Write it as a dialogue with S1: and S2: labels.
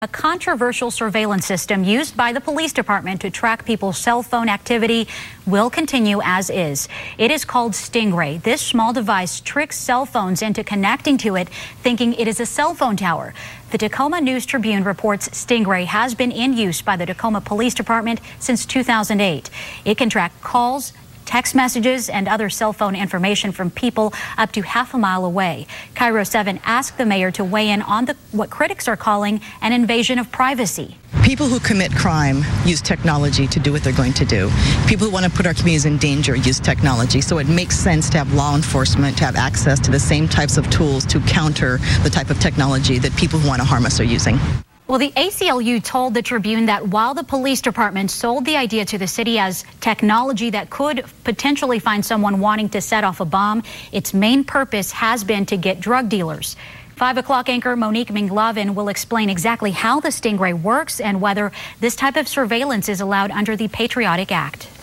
S1: A controversial surveillance system used by the police department to track people's cell phone activity will continue as is. It is called Stingray. This small device tricks cell phones into connecting to it, thinking it is a cell phone tower. The Tacoma News-Tribune reports Stingray has been in use by the Tacoma Police Department since 2008. It can track calls, text messages, and other cell phone information from people up to half a mile away. KIRO 7 asked the mayor to weigh in on what critics are calling an invasion of privacy.
S2: People who commit crime use technology to do what they're going to do. People who want to put our communities in danger use technology. So it makes sense to have law enforcement to have access to the same types of tools to counter the type of technology that people who want to harm us are using.
S1: Well, the ACLU told the Tribune that while the police department sold the idea to the city as technology that could potentially find someone wanting to set off a bomb, its main purpose has been to get drug dealers. 5 o'clock anchor Monique Minglavin will explain exactly how the Stingray works and whether this type of surveillance is allowed under the Patriotic Act.